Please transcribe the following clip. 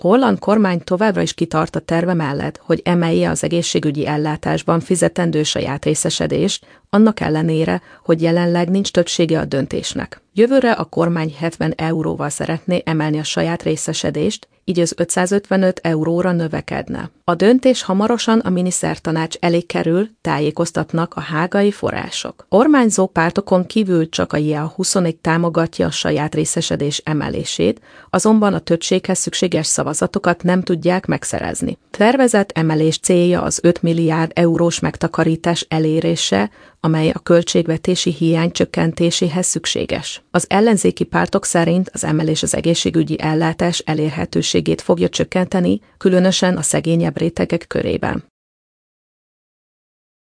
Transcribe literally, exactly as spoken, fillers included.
A holland kormány továbbra is kitart a terve mellett, hogy emelje az egészségügyi ellátásban fizetendő saját részesedést, annak ellenére, hogy jelenleg nincs többsége a döntésnek. Jövőre a kormány hetven euróval szeretné emelni a saját részesedést, így az ötszázötvenöt euróra növekedne. A döntés hamarosan a minisztertanács elé kerül, tájékoztatnak a hágai források. Kormányzó pártokon kívül csak a J E A huszonnégy támogatja a saját részesedés emelését, azonban a többséghez szükséges szavazatokat nem tudják megszerezni. Tervezett emelés célja az öt milliárd eurós megtakarítás elérése, amely a költségvetési hiány csökkentéséhez szükséges. Az ellenzéki pártok szerint az emelés az egészségügyi ellátás elérhetőségét fogja csökkenteni, különösen a szegényebb rétegek körében.